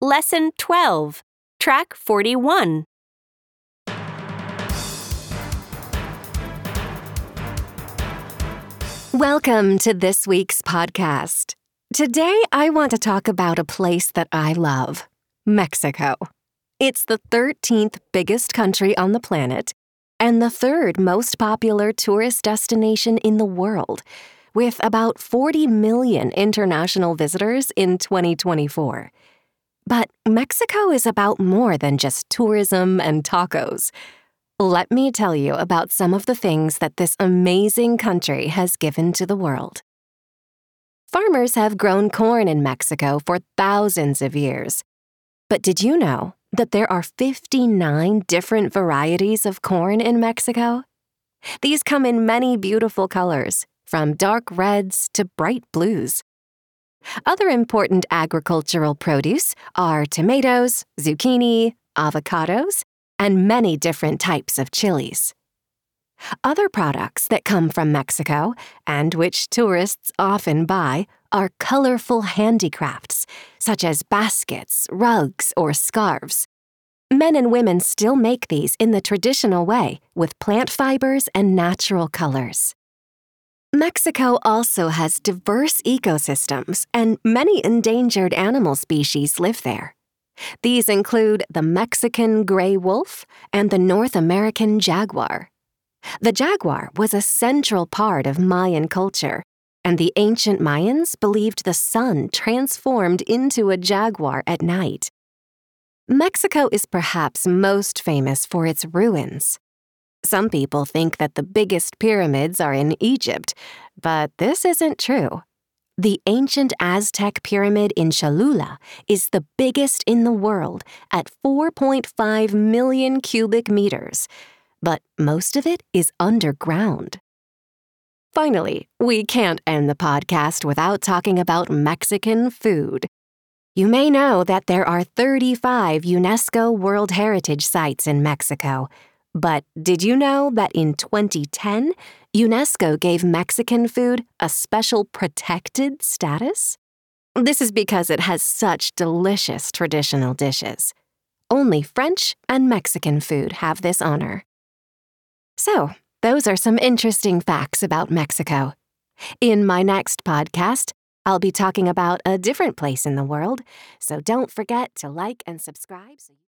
Lesson 12, Track 41. Welcome to this week's podcast. Today, I want to talk about a place that I love, Mexico. It's the 13th biggest country on the planet and the third most popular tourist destination in the world, with about 40 million international visitors in 2024. But Mexico is about more than just tourism and tacos. Let me tell you about some of the things that this amazing country has given to the world. Farmers have grown corn in Mexico for thousands of years. But did you know that there are 59 different varieties of corn in Mexico? These come in many beautiful colors, from dark reds to bright blues. Other important agricultural produce are tomatoes, zucchini, avocados, and many different types of chilies. Other products that come from Mexico, and which tourists often buy, are colorful handicrafts, such as baskets, rugs, or scarves. Men and women still make these in the traditional way, with plant fibers and natural colors. Mexico also has diverse ecosystems, and many endangered animal species live there. These include the Mexican gray wolf and the North American jaguar. The jaguar was a central part of Mayan culture, and the ancient Mayans believed the sun transformed into a jaguar at night. Mexico is perhaps most famous for its ruins. Some people think that the biggest pyramids are in Egypt, but this isn't true. The ancient Aztec pyramid in Cholula is the biggest in the world at 4.5 million cubic meters, but most of it is underground. Finally, we can't end the podcast without talking about Mexican food. You may know that there are 35 UNESCO World Heritage Sites in Mexico. But did you know that in 2010, UNESCO gave Mexican food a special protected status? This is because it has such delicious traditional dishes. Only French and Mexican food have this honor. So, those are some interesting facts about Mexico. In my next podcast, I'll be talking about a different place in the world, so don't forget to like and subscribe.